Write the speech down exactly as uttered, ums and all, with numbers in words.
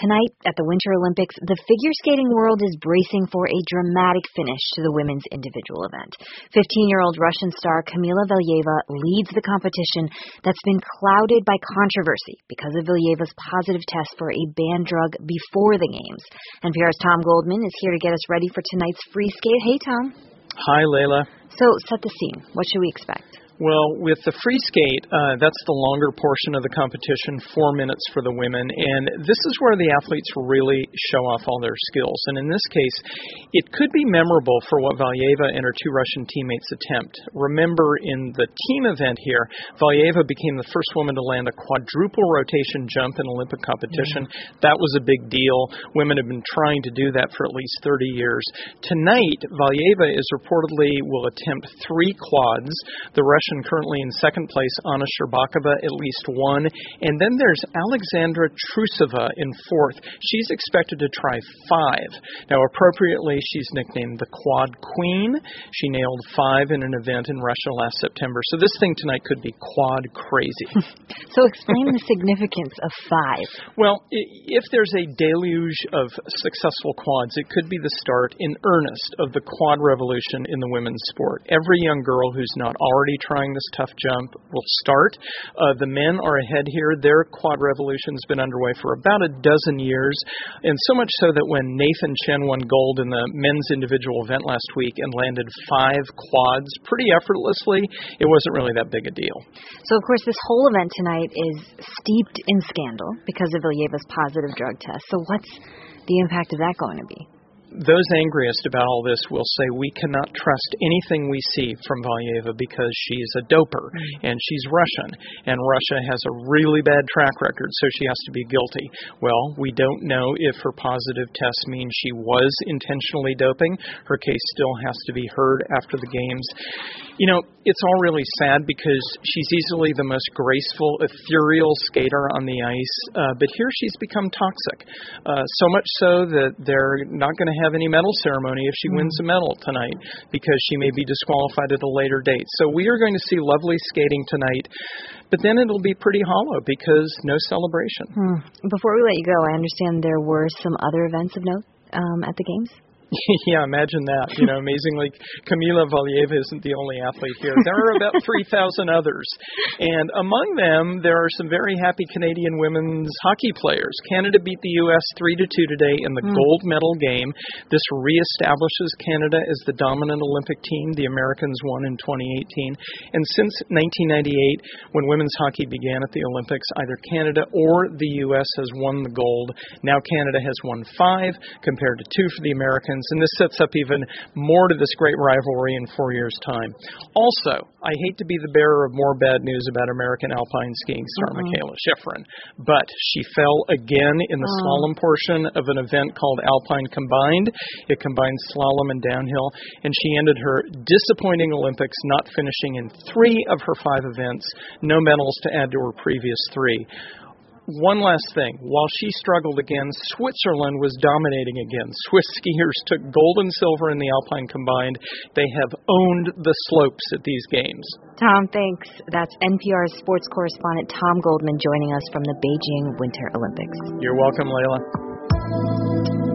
Tonight at the Winter Olympics, the figure skating world is bracing for a dramatic finish to the women's individual event. fifteen-year-old Russian star Kamila Valieva leads the competition that's been clouded by controversy because of Valieva's positive test for a banned drug before the Games. N P R's Tom Goldman is here to get us ready for tonight's free skate. Hey, Tom. Hi, Layla. So, set the scene. What should we expect? Well, with the free skate, uh, that's the longer portion of the competition, four minutes for the women, and this is where the athletes really show off all their skills. And in this case, it could be memorable for what Valieva and her two Russian teammates attempt. Remember, in the team event here, Valieva became the first woman to land a quadruple rotation jump in Olympic competition. Mm-hmm. That was a big deal. Women have been trying to do that for at least thirty years. Tonight, Valieva is reportedly will attempt three quads. The Russian currently in second place, Anna Sherbakova, at least one. And then there's Alexandra Trusova in fourth. She's expected to try five. Now, appropriately, she's nicknamed the Quad Queen. She nailed five in an event in Russia last September. So this thing tonight could be quad crazy. So explain the significance of five. Well, if there's a deluge of successful quads, it could be the start in earnest of the quad revolution in the women's sport. Every young girl who's not already trying this tough jump will start. Uh, the men are ahead here. Their quad revolution's been underway for about a dozen years, and so much so that when Nathan Chen won gold in the men's individual event last week and landed five quads pretty effortlessly, it wasn't really that big a deal. So, of course, this whole event tonight is steeped in scandal because of Valieva's positive drug test. So what's the impact of that going to be? Those angriest about all this will say we cannot trust anything we see from Valieva because she's a doper and she's Russian, and Russia has a really bad track record, so she has to be guilty. Well, we don't know if her positive test means she was intentionally doping. Her case still has to be heard after the Games. You know, it's all really sad because she's easily the most graceful, ethereal skater on the ice, uh, but here she's become toxic, uh, so much so that they're not going to have any medal ceremony if she wins a medal tonight because she may be disqualified at a later date. So we are going to see lovely skating tonight, but then it'll be pretty hollow because no celebration. Hmm. Before we let you go, I understand there were some other events of note um, at the Games? Yeah, imagine that. You know, amazingly, Kamila Valieva isn't the only athlete here. There are about three thousand others. And among them, there are some very happy Canadian women's hockey players. Canada beat the U S three to two today in the mm. gold medal game. This reestablishes Canada as the dominant Olympic team. The Americans won in twenty eighteen. And since nineteen ninety-eight, when women's hockey began at the Olympics, either Canada or the U S has won the gold. Now Canada has won five compared to two for the Americans. And this sets up even more to this great rivalry in four years' time. Also, I hate to be the bearer of more bad news about American alpine skiing star mm-hmm. Mikaela Shiffrin, but she fell again in the oh. slalom portion of an event called Alpine Combined. It combines slalom and downhill, and she ended her disappointing Olympics not finishing in three of her five events, no medals to add to her previous three. One last thing. While she struggled again, Switzerland was dominating again. Swiss skiers took gold and silver in the Alpine Combined. They have owned the slopes at these games. Tom, thanks. That's N P R's sports correspondent Tom Goldman joining us from the Beijing Winter Olympics. You're welcome, Layla.